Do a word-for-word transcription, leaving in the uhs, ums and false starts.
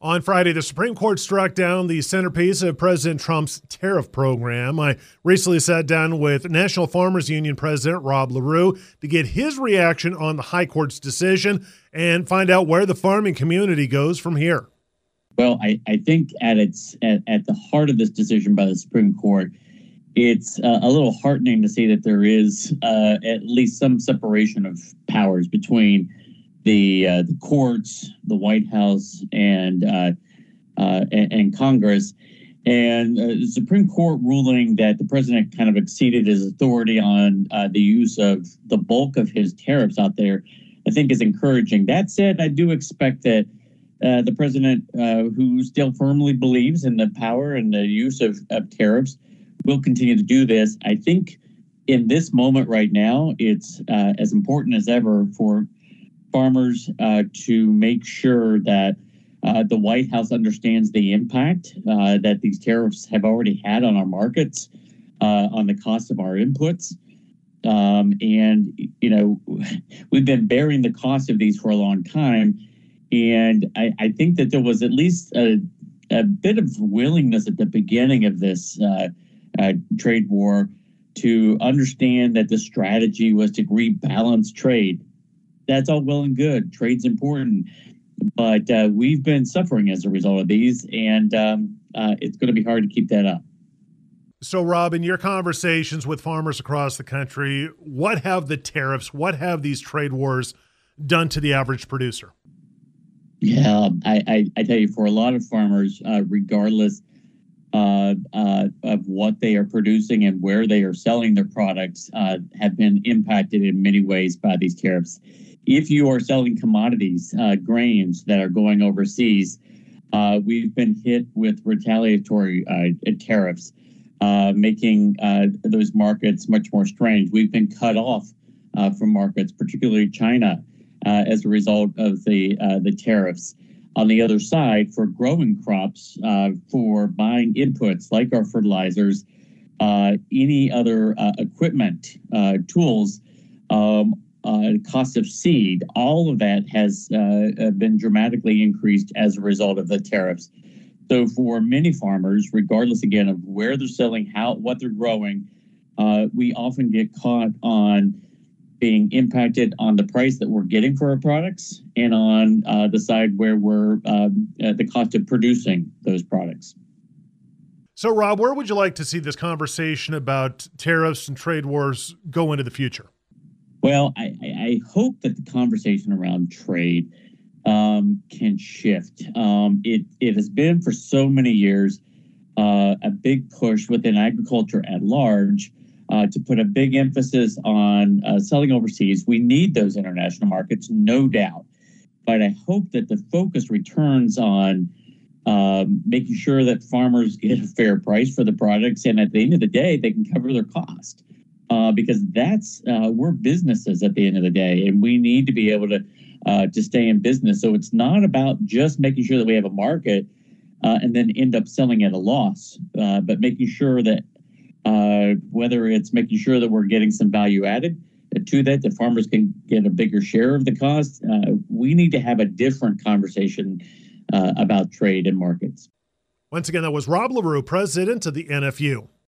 On Friday, the Supreme Court struck down the centerpiece of President Trump's tariff program. I recently sat down with National Farmers Union President Rob LaRue to get his reaction on the High Court's decision and find out where the farming community goes from here. Well, I, I think at its at, at the heart of this decision by the Supreme Court, it's uh, a little heartening to see that there is uh, at least some separation of powers between the uh, the courts, the White House, and uh, uh, and, and Congress, and uh, the Supreme Court ruling that the president kind of exceeded his authority on uh, the use of the bulk of his tariffs out there, I think is encouraging. That said, I do expect that uh, the president, uh, who still firmly believes in the power and the use of, of tariffs, will continue to do this. I think in this moment right now, it's uh, as important as ever for farmers uh, to make sure that uh, the White House understands the impact uh, that these tariffs have already had on our markets, uh, on the cost of our inputs. Um, and, you know, we've been bearing the cost of these for a long time. And I, I think that there was at least a, a bit of willingness at the beginning of this uh, uh, trade war to understand that the strategy was to rebalance trade. That's all well and good. Trade's important, but uh, we've been suffering as a result of these, and um, uh, it's going to be hard to keep that up. So, Rob, in your conversations with farmers across the country, what have the tariffs, what have these trade wars done to the average producer? Yeah, I, I, I tell you, for a lot of farmers, uh, regardless uh, uh, of what they are producing and where they are selling their products, uh, have been impacted in many ways by these tariffs. If you are selling commodities, uh, grains that are going overseas, uh, we've been hit with retaliatory uh, tariffs, uh, making uh, those markets much more strange. We've been cut off uh, from markets, particularly China, uh, as a result of the uh, the tariffs. On the other side, for growing crops, uh, for buying inputs like our fertilizers, uh, any other uh, equipment, uh, tools, um, Uh, cost of seed, all of that has uh, been dramatically increased as a result of the tariffs. So for many farmers, regardless again of where they're selling, how what they're growing, uh, we often get caught on being impacted on the price that we're getting for our products and on uh, the side where we're um, at the cost of producing those products. So, Rob, where would you like to see this conversation about tariffs and trade wars go into the future? Well, I, I hope that the conversation around trade um, can shift. Um, it, it has been for so many years uh, a big push within agriculture at large uh, to put a big emphasis on uh, selling overseas. We need those international markets, no doubt. But I hope that the focus returns on um, making sure that farmers get a fair price for the products, and at the end of the day, they can cover their cost. Uh, because that's uh, we're businesses at the end of the day, and we need to be able to uh, to stay in business. So it's not about just making sure that we have a market uh, and then end up selling at a loss, uh, but making sure that uh, whether it's making sure that we're getting some value added to that, the farmers can get a bigger share of the cost. Uh, we need to have a different conversation uh, about trade and markets. Once again, that was Rob LaRue, president of the N F U.